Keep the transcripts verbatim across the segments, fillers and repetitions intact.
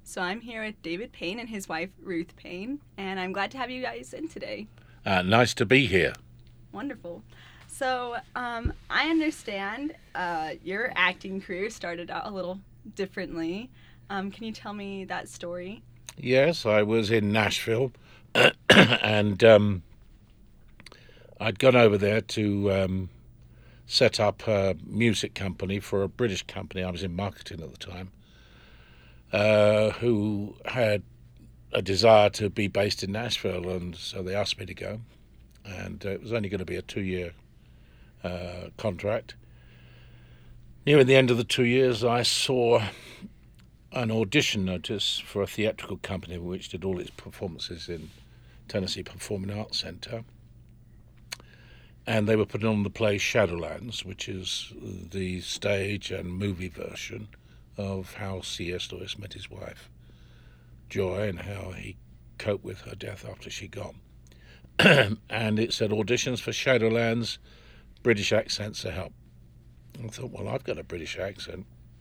So I'm here with David Payne and his wife Ruth Payne, and I'm glad to have you guys in today. Uh, nice to be here. Wonderful. So um, I understand uh, your acting career started out a little differently. Um, can you tell me that story? Yes, I was in Nashville, and um, I'd gone over there to um, set up a music company for a British company. I was in marketing at the time, uh, who had a desire to be based in Nashville, and so they asked me to go. And uh, it was only going to be a two-year uh, contract. Near the end of the two years, I saw an audition notice for a theatrical company which did all its performances in Tennessee Performing Arts Centre. And they were putting on the play Shadowlands, which is the stage and movie version of how C S. Lewis met his wife, Joy, and how he coped with her death after she gone. And it said auditions for Shadowlands, British accents to help. I thought, well, I've got a British accent.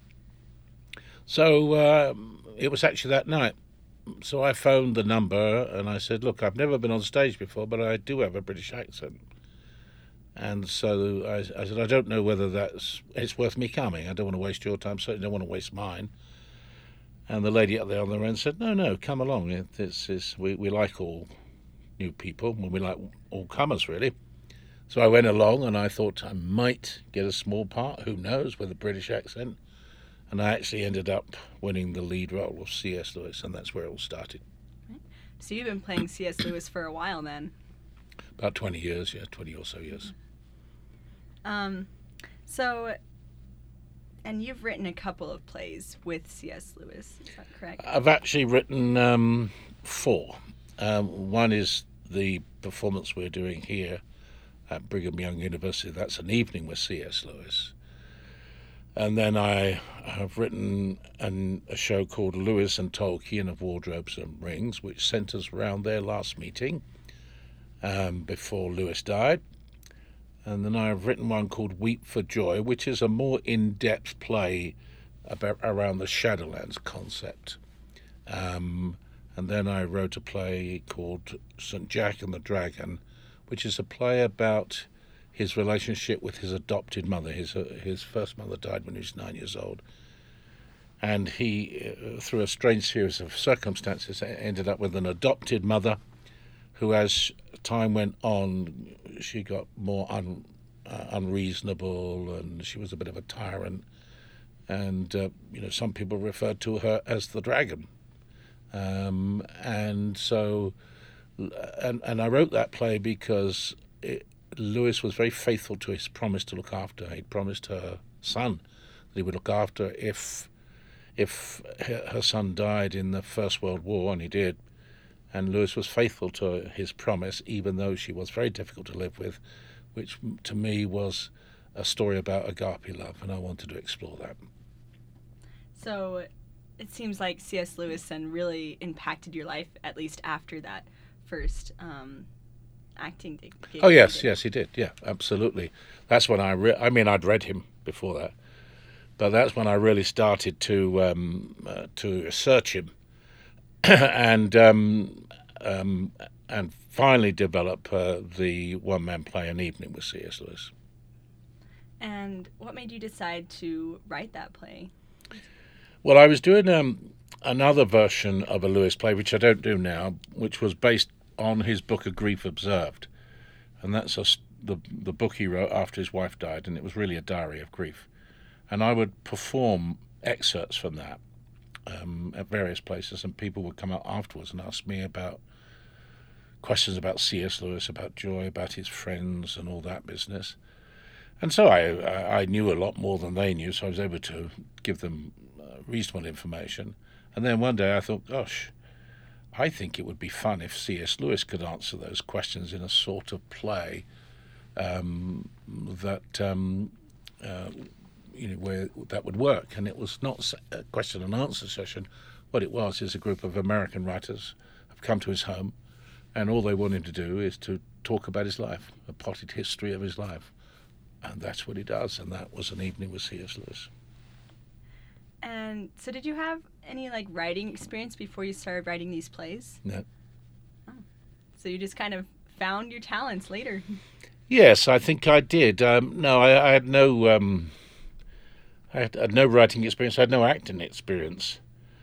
So um, it was actually that night. So I phoned the number and I said, look, I've never been on stage before, but I do have a British accent. And so I, I said, I don't know whether that's it's worth me coming. I don't want to waste your time, certainly don't want to waste mine. And the lady up there on the end said, no, no, come along. It, it's, it's, we, we like all new people, and we like all comers, really. So I went along and I thought I might get a small part, who knows, with a British accent. And I actually ended up winning the lead role of C S. Lewis, and that's where it all started. So you've been playing C S. Lewis for a while then. About twenty years, yeah, twenty or so years. Um, so, and you've written a couple of plays with C S. Lewis, is that correct? I've actually written um, four. Um, one is the performance we're doing here at Brigham Young University. That's an evening with C S. Lewis. And then I have written an, a show called Lewis and Tolkien of Wardrobes and Rings, which centres around their last meeting um, before Lewis died. And then I've written one called Weep for Joy, which is a more in-depth play about around the Shadowlands concept. Um, and then I wrote a play called Saint Jack and the Dragon, which is a play about his relationship with his adopted mother. His uh, his first mother died when he was nine years old, and he, uh, through a strange series of circumstances, ended up with an adopted mother, who, as time went on, she got more un, uh, unreasonable, and she was a bit of a tyrant. And uh, you know, some people referred to her as the dragon. Um, and so, and and I wrote that play because It, Lewis was very faithful to his promise to look after her. He'd promised her son that he would look after her if if her son died in the First World War, and he did. And Lewis was faithful to his promise, even though she was very difficult to live with, which to me was a story about agape love, and I wanted to explore that. So it seems like C S. Lewis then really impacted your life, at least after that first um, acting gig. Oh yes, yes, he did. Yeah, absolutely. That's when I. Re- I mean, I'd read him before that, but that's when I really started to um, uh, to research him, and um, um, and finally develop uh, the one man play An Evening with C S. Lewis. And what made you decide to write that play? Well, I was doing um, another version of a Lewis play, which I don't do now, which was based on his book A Grief Observed, and that's a, the the book he wrote after his wife died, and it was really a diary of grief. And I would perform excerpts from that um, at various places, and people would come out afterwards and ask me about questions about C S. Lewis, about Joy, about his friends, and all that business. And so I I knew a lot more than they knew, so I was able to give them uh, reasonable information. And then one day I thought, gosh, I think it would be fun if C S. Lewis could answer those questions in a sort of play um, that um, uh, you know where that would work. And it was not a question and answer session. What it was is a group of American writers have come to his home, and all they want him to do is to talk about his life, a potted history of his life, and that's what he does. And that was An Evening with C S. Lewis. And so did you have any like writing experience before you started writing these plays? No. Oh. So you just kind of found your talents later. Yes, I think I did. Um, no, I, I had no. Um, I had, had no writing experience. I had no acting experience.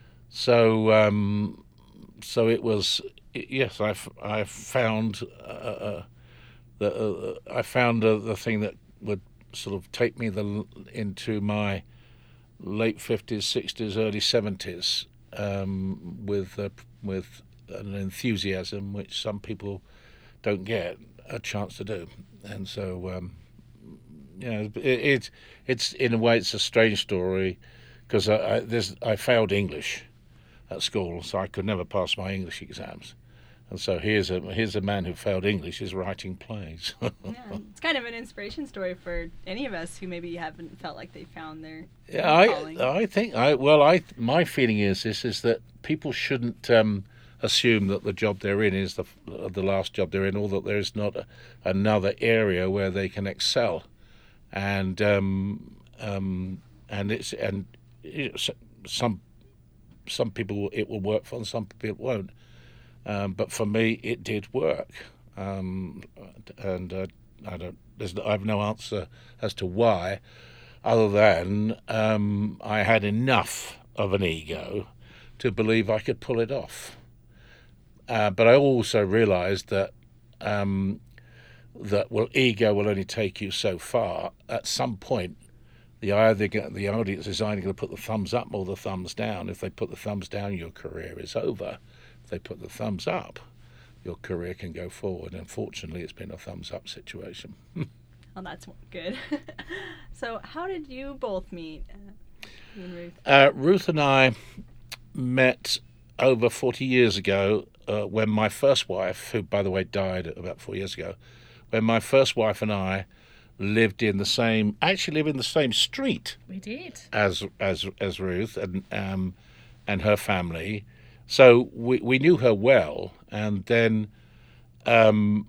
So, um, so it was. Yes, I, I found uh, the uh, I found uh, the thing that would sort of take me the into my late fifties, sixties, early seventies, um, with uh, with an enthusiasm which some people don't get a chance to do, and so um, you know, it, it it's in a way it's a strange story because I, I, there's, I failed English at school, so I could never pass my English exams. And so here's a here's a man who failed English is writing plays. Yeah, it's kind of an inspiration story for any of us who maybe haven't felt like they found their yeah, I calling. I think I well I my feeling is this is that people shouldn't um, assume that the job they're in is the the last job they're in, or that there is not a, another area where they can excel, and um, um, and it's and it's, some some people it will work for and some people it won't. Um, but for me, it did work, um, and uh, I don't. There's, I have no answer as to why, other than um, I had enough of an ego to believe I could pull it off. Uh, but I also realised that um, that well, ego will only take you so far. At some point, the either the audience is either going to put the thumbs up or the thumbs down. If they put the thumbs down, your career is over. If they put the thumbs up, your career can go forward. Unfortunately, it's been a thumbs up situation. Well, that's good. So how did you both meet, uh, you and Ruth? Uh, Ruth and I met over forty years ago uh, when my first wife, who, by the way, died about four years ago, when my first wife and I lived in the same, actually lived in the same street. We did. As as as Ruth and um, and her family. So we, we knew her well, and then um,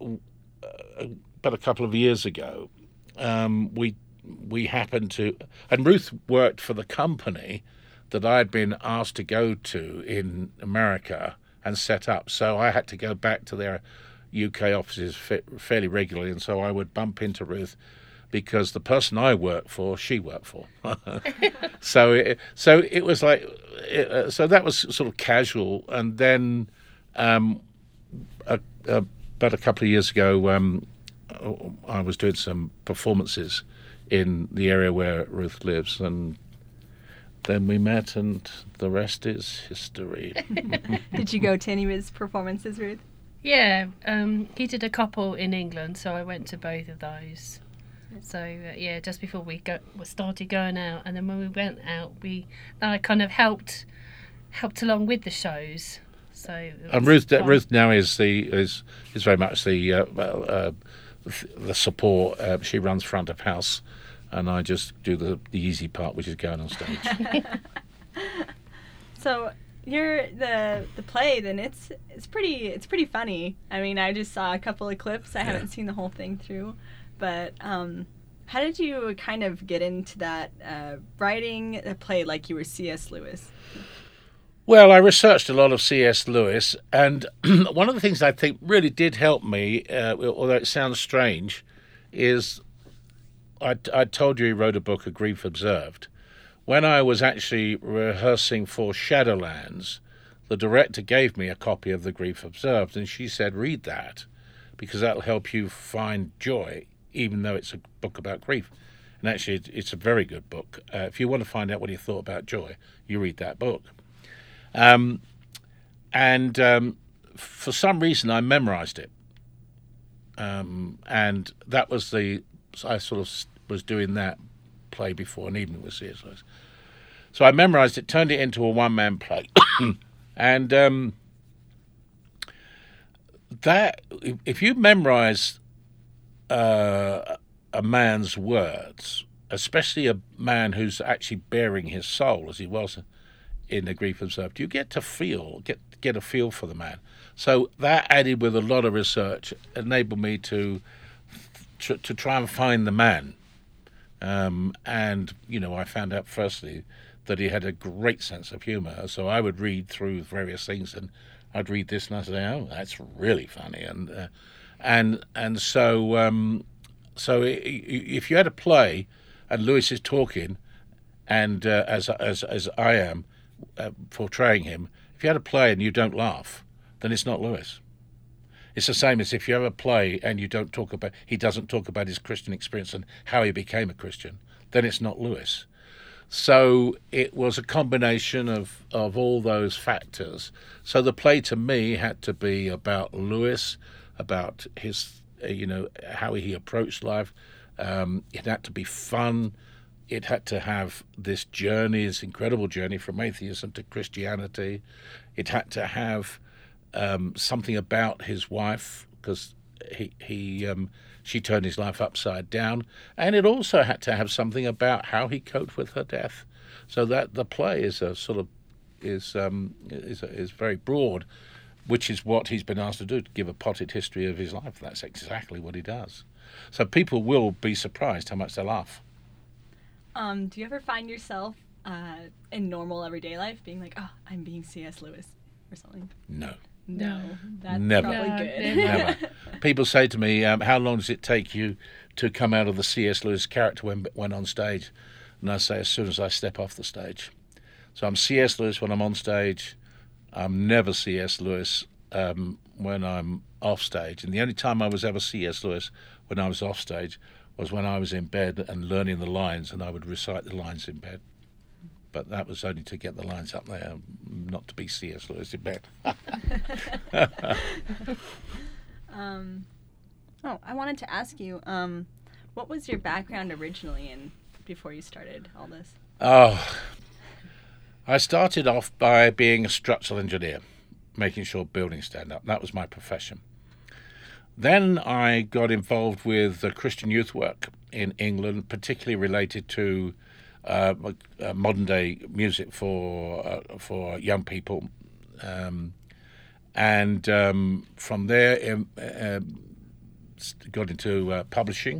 about a couple of years ago, um, we we happened to, and Ruth worked for the company that I had been asked to go to in America and set up. So I had to go back to their U K offices fairly regularly, and so I would bump into Ruth because the person I worked for, she worked for. so, it, so it was like, it, uh, so that was sort of casual. And then, um, a, a, about a couple of years ago, um, I was doing some performances in the area where Ruth lives, and then we met, and the rest is history. Did you go to any of his performances, Ruth? Yeah, um, he did a couple in England, so I went to both of those. So uh, yeah, just before we go, we started going out, and then when we went out, we I kind of helped helped along with the shows. So and Ruth fun. Ruth now is the is is very much the uh, uh, the support. Uh, she runs front of house, and I just do the the easy part, which is going on stage. So you're the the play, then it's it's pretty it's pretty funny. I mean, I just saw a couple of clips. I yeah. haven't seen the whole thing through. But um, how did you kind of get into that, uh, writing a play like you were C S Lewis? Well, I researched a lot of C S Lewis, and one of the things I think really did help me, uh, although it sounds strange, is I, I told you he wrote a book, A Grief Observed. When I was actually rehearsing for Shadowlands, the director gave me a copy of The Grief Observed, and she said, read that, because that'll help you find joy, even though it's a book about grief. And actually, it's a very good book. Uh, if you want to find out what he thought about joy, you read that book. Um, and um, for some reason, I memorized it. Um, and that was the... I sort of was doing that play before an evening with C S Lewis. So I memorized it, turned it into a one-man play. and um, that... If you memorize... Uh, a man's words, especially a man who's actually bearing his soul, as he was in The Grief Observed, you get to feel, get get a feel for the man. So that, added with a lot of research, enabled me to to, to try and find the man. Um, and you know, I found out firstly that he had a great sense of humour. So I would read through various things, and I'd read this, and I'd say, "Oh, that's really funny," and uh, and and so um, so if you had a play, and Lewis is talking, and uh, as as as I am uh, portraying him, if you had a play and you don't laugh, then it's not Lewis. It's the same as if you have a play and you don't talk about, he doesn't talk about his Christian experience and how he became a Christian, then it's not Lewis. So it was a combination of, of all those factors. So the play to me had to be about Lewis, about his, uh, you know, how he approached life. Um, it had to be fun. It had to have this journey, this incredible journey from atheism to Christianity. It had to have um, something about his wife, because he he um, she turned his life upside down, and it also had to have something about how he coped with her death. So that the play is a sort of is um, is is very broad, which is what he's been asked to do, to give a potted history of his life. That's exactly what he does. So people will be surprised how much they laugh. Um, do you ever find yourself uh, in normal everyday life being like, oh, I'm being C S. Lewis or something? No. No. That's Never. probably No, good. Never. People say to me, um, how long does it take you to come out of the C S. Lewis character when, when on stage? And I say, as soon as I step off the stage. So I'm C S. Lewis when I'm on stage. I'm never C S. Lewis um, when I'm off stage. And the only time I was ever C S. Lewis when I was off stage was when I was in bed and learning the lines, and I would recite the lines in bed. But that was only to get the lines up there, not to be C S. Lewis in bed. um, oh, I wanted to ask you, um, what was your background originally in before you started all this? Oh, I started off by being a structural engineer, making sure buildings stand up. That was my profession. Then I got involved with uh, Christian youth work in England, particularly related to uh, uh, modern-day music for uh, for young people, um, and um, from there um, uh, got into uh, publishing.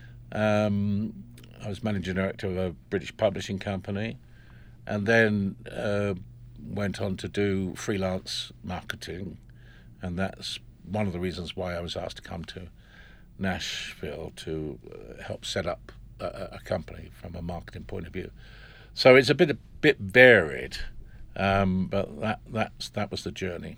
Um, I was managing director of a British publishing company, and then uh, went on to do freelance marketing, and that's one of the reasons why I was asked to come to Nashville to uh, help set up a, a company from a marketing point of view. So it's a bit a bit varied, um, but that that's that was the journey.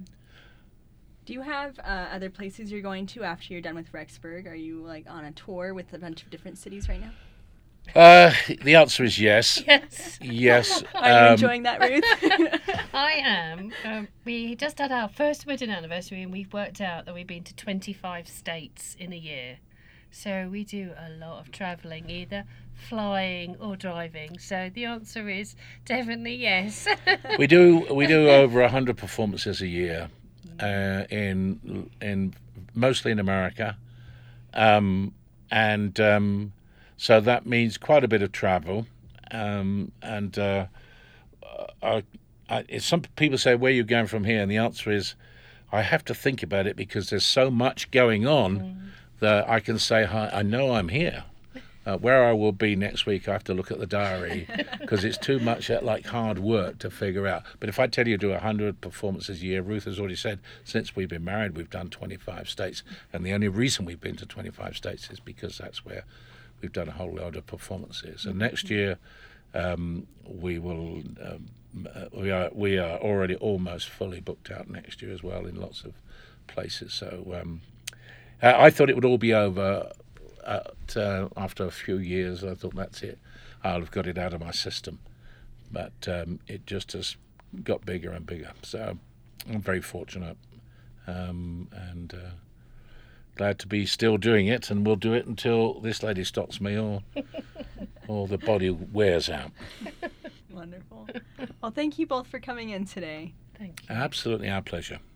Do you have uh, other places you're going to after you're done with Rexburg? Are you like on a tour with a bunch of different cities right now? Uh, the answer is yes. Yes. Yes. Are you um, enjoying that, Ruth? I am. Um, we just had our first wedding anniversary, and we've worked out that we've been to twenty-five states in a year. So we do a lot of travelling, either flying or driving. So the answer is definitely yes. we do we do over a hundred performances a year, uh, in in mostly in America, um, and um, so that means quite a bit of travel, um, and uh, I, I, some people say, where are you going from here? And the answer is, I have to think about it, because there's so much going on mm. that I can say, hi, I know I'm here. Uh, where I will be next week, I have to look at the diary, because it's too much uh, like hard work to figure out. But if I tell you to do one hundred performances a year, Ruth has already said, since we've been married, we've done twenty-five states. And the only reason we've been to twenty-five states is because that's where we've done a whole load of performances. And next year, um, we will... Um, Uh, we are we are already almost fully booked out next year as well in lots of places. So um, I, I thought it would all be over at, uh, after a few years. I thought, that's it. I'll have got it out of my system. But um, it just has got bigger and bigger. So I'm very fortunate, um, and uh, glad to be still doing it. And we'll do it until this lady stops me, or or the body wears out. Wonderful. Well, thank you both for coming in today. Thank you. Absolutely our pleasure.